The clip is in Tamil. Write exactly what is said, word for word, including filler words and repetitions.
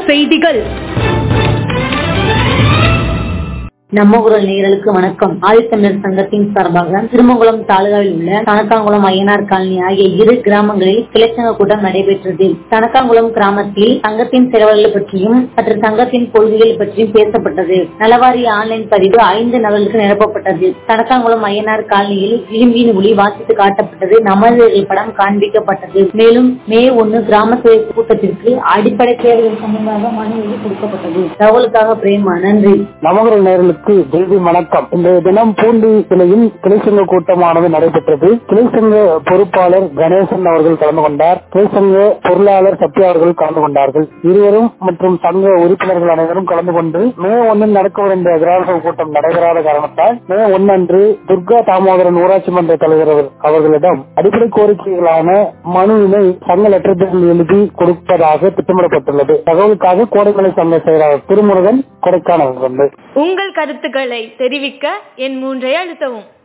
செய்திகள். நம்ம குரல் நேயர்களுக்கு வணக்கம். ஆதித்தமிழர் சங்கத்தின் சார்பாக திருமங்குளம் தாலுகாவில் உள்ள தனக்காங்குளம் ஐயனார் காலனி ஆகிய இரு கிராமங்களில் கிளைச்சங்க கூட்டம் நடைபெற்றது. தனக்காங்குளம் கிராமத்தில் சங்கத்தின் செயல்பாடுகள் பற்றியும் மற்றும் சங்கத்தின் கொள்கைகள் பற்றியும் பேசப்பட்டது. நலவாரிய ஆன்லைன் பதிவு ஐந்து நபர்களுக்கு நிரப்பப்பட்டது. தனக்காங்குளம் ஐயனார் காலனியில் விளிம்பின் ஒளி வாசித்து காட்டப்பட்டது. நமதர்கள் படம் காண்பிக்கப்பட்டது. மேலும் மே ஒன்னு கிராம சேவை கூட்டத்திற்கு அடிப்படை தேவைகள் சம்பந்தமாக மனு எழுதி கொடுக்கப்பட்டது. தகவலுக்காக பிரேமா. நன்றி. நமகுரல் நேயர்களுக்கு வணக்கம். இந்த தினம் பூண்டி கிளையில் கிளைச்சங்க கூட்டமானது நடைபெற்றது. கிளைச்சங்க பொறுப்பாளர் கணேசன் அவர்கள் கலந்து கொண்டார். கிளைச்சங்க பொருளாளர் சத்யா அவர்கள் கலந்து கொண்டார்கள். இருவரும் மற்றும் சங்க உறுப்பினர்கள் அனைவரும் கலந்து கொண்டு மே ஒன்னில் நடக்கவிருந்த கிராம சபை கூட்டம் நடைபெறாத காரணத்தால் மே ஒன்னு அன்று துர்கா தாமோதரன் ஊராட்சி மன்ற தலைவர் அவர்களிடம் அடிப்படை கோரிக்கைகளான மனுவினை சங்க லெட்டர் எழுதி கொடுப்பதாக திட்டமிடப்பட்டுள்ளது. தகவலுக்காக கோடைமலை சங்க செயலாளர் திருமுருகன் கொடைக்கானல். உங்கள் கருத்துக்களை தெரிவிக்க என் மூன்றை அழுத்தவும்.